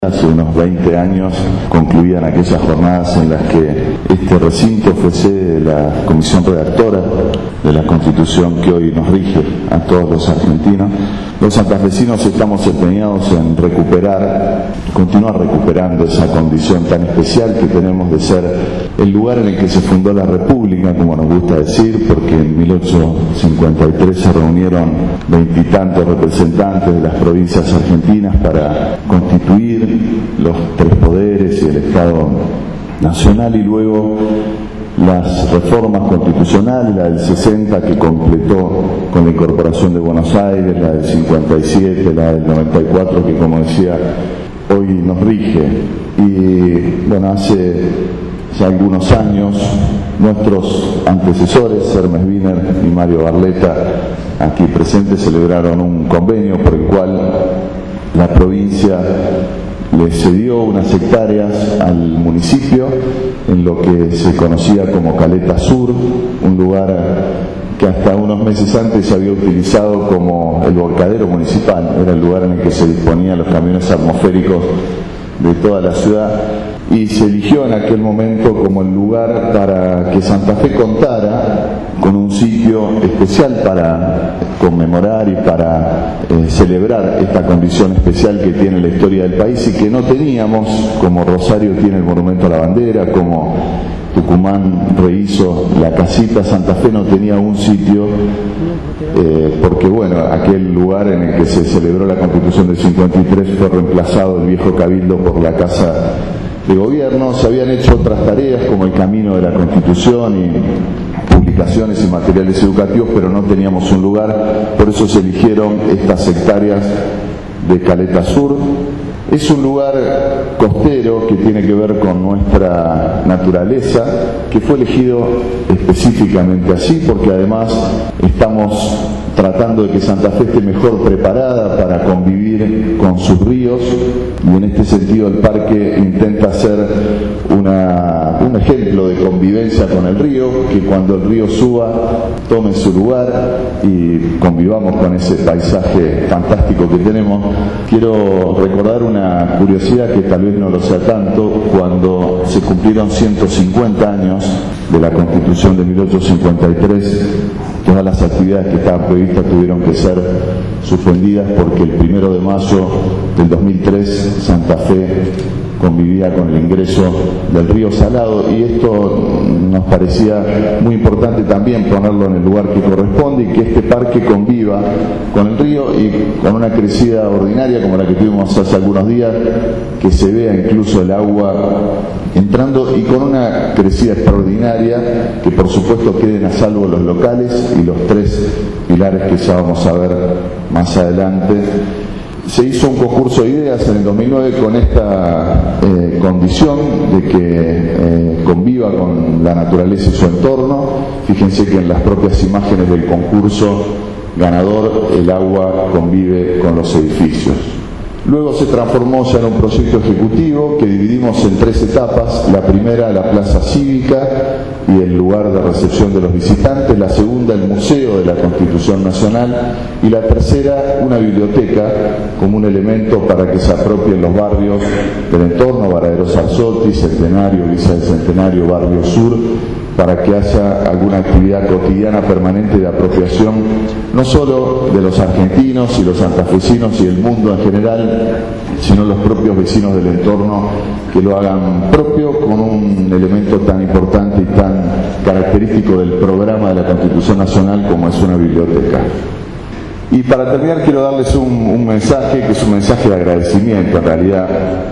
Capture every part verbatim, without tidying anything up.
Hace unos veinte años concluían aquellas jornadas en las que este recinto fue sede de la comisión redactora de la Constitución que hoy nos rige a todos los argentinos. Los santafesinos estamos empeñados en recuperar, continuar recuperando esa condición tan especial que tenemos de ser el lugar en el que se fundó la República, como nos gusta decir, porque en mil ochocientos cincuenta y tres se reunieron veintitantos representantes de las provincias argentinas para constituir los tres poderes y el Estado Nacional, y luego las reformas constitucionales, la del sesenta que completó con la incorporación de Buenos Aires, la del cincuenta y siete, la del noventa y cuatro que, como decía, hoy nos rige. Y bueno, hace ya algunos años nuestros antecesores, Hermes Wiener y Mario Barletta, aquí presentes, celebraron un convenio por el cual la provincia le cedió unas hectáreas al municipio en lo que se conocía como Caleta Sur, un lugar que hasta unos meses antes se había utilizado como el volcadero municipal. Era el lugar en el que se disponían los camiones atmosféricos de toda la ciudad, y se eligió en aquel momento como el lugar para que Santa Fe contara con un sitio especial para conmemorar y para eh, celebrar esta condición especial que tiene la historia del país y que no teníamos, como Rosario tiene el Monumento a la Bandera, como Tucumán rehizo la Casita. Santa Fe no tenía un sitio eh, porque bueno, aquel lugar en el que se celebró la Constitución del cincuenta y tres fue reemplazado el viejo Cabildo por la Casa de Gobierno. Se habían hecho otras tareas como el camino de la Constitución y publicaciones y materiales educativos, pero no teníamos un lugar, por eso se eligieron estas hectáreas de Caleta Sur. Es un lugar costero que tiene que ver con nuestra naturaleza, que fue elegido específicamente así porque además estamos tratando de que Santa Fe esté mejor preparada para convivir con sus ríos, y en este sentido el parque intenta ser una, un ejemplo de convivencia con el río, que cuando el río suba tome su lugar y convivamos con ese paisaje fantástico que tenemos. Quiero recordar una curiosidad que tal vez no lo sea tanto. Cuando se cumplieron ciento cincuenta años de la Constitución de mil ochocientos cincuenta y tres, todas las actividades que estaban previstas tuvieron que ser suspendidas porque el primero de mayo del dos mil tres Santa Fe convivía con el ingreso del río Salado, y esto nos parecía muy importante también ponerlo en el lugar que corresponde y que este parque conviva con el río y con una crecida ordinaria como la que tuvimos hace algunos días, que se vea incluso el agua entrando, y con una crecida extraordinaria, que por supuesto queden a salvo los locales y los tres pilares que ya vamos a ver más adelante. Se hizo un concurso de ideas en el dos mil nueve con esta eh, condición de que eh, conviva con la naturaleza y su entorno. Fíjense que en las propias imágenes del concurso ganador el agua convive con los edificios. Luego se transformó ya en un proyecto ejecutivo que dividimos en tres etapas. La primera, la plaza cívica y el lugar de recepción de los visitantes. La segunda, el Museo de la Constitución Nacional. Y la tercera, una biblioteca como un elemento para que se apropien los barrios del entorno, Varadero Salzotti, Centenario, Villa del Centenario, Barrio Sur, para que haya alguna actividad cotidiana permanente de apropiación, no solo de los argentinos y los santafesinos y el mundo en general, sino los propios vecinos del entorno, que lo hagan propio con un elemento tan importante y tan característico del programa de la Constitución Nacional como es una biblioteca. Y para terminar quiero darles un, un mensaje que es un mensaje de agradecimiento. En realidad,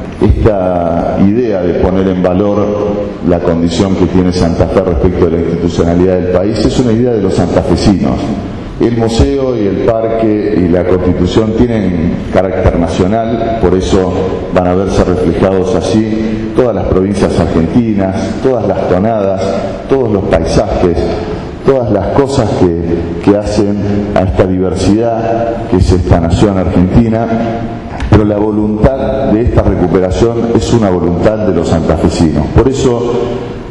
esta idea de poner en valor la condición que tiene Santa Fe respecto de la institucionalidad del país es una idea de los santafesinos. El museo y el parque y la Constitución tienen carácter nacional, por eso van a verse reflejados allí todas las provincias argentinas, todas las tonadas, todos los paisajes, todas las cosas que, que hacen a esta diversidad que es esta nación argentina. Pero la voluntad de esta recuperación es una voluntad de los santafesinos. Por eso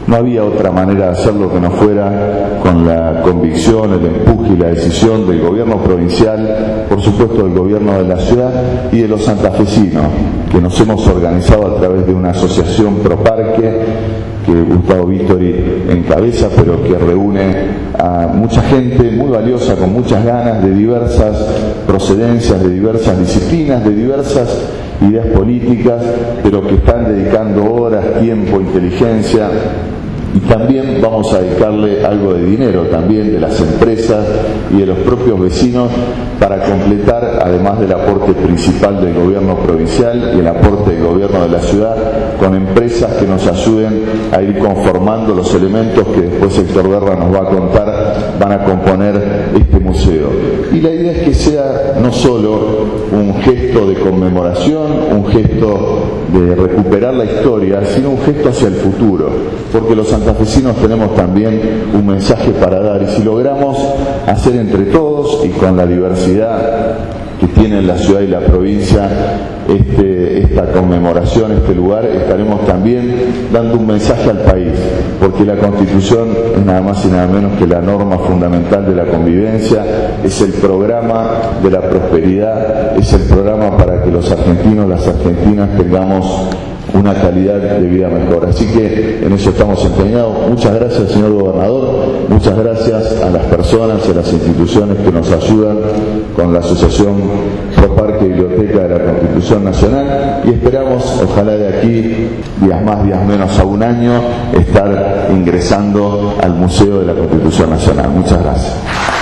No había otra manera de hacerlo que no fuera con la convicción, el empuje y la decisión del gobierno provincial, por supuesto del gobierno de la ciudad y de los santafesinos, que nos hemos organizado a través de una asociación Proparque, que Gustavo Vittori encabeza, pero que reúne a mucha gente muy valiosa, con muchas ganas, de diversas procedencias, de diversas disciplinas, de diversas ideas políticas, pero que están dedicando horas, tiempo, inteligencia. Y también vamos a dedicarle algo de dinero, también de las empresas y de los propios vecinos, para completar, además del aporte principal del gobierno provincial y el aporte del gobierno de la ciudad, con empresas que nos ayuden a ir conformando los elementos que después Héctor Guerra nos va a contar, van a componer este museo. Y la idea es que sea no solo un gesto de conmemoración, un gesto de recuperar la historia, sino un gesto hacia el futuro, porque los santafesinos tenemos también un mensaje para dar, y si logramos hacer entre todos y con la diversidad que tiene la ciudad y la provincia este, esta conmemoración, este lugar, estaremos también dando un mensaje al país, porque la Constitución es nada más y nada menos que la norma fundamental de la convivencia, es el programa de la prosperidad, es el programa para que los argentinos, las argentinas tengamos una calidad de vida mejor. Así que en eso estamos empeñados. Muchas gracias, señor gobernador, muchas gracias a las personas y a las instituciones que nos ayudan con la Asociación Proparque Biblioteca de la Constitución Nacional, y esperamos, ojalá de aquí, días más, días menos, a un año, estar ingresando al Museo de la Constitución Nacional. Muchas gracias.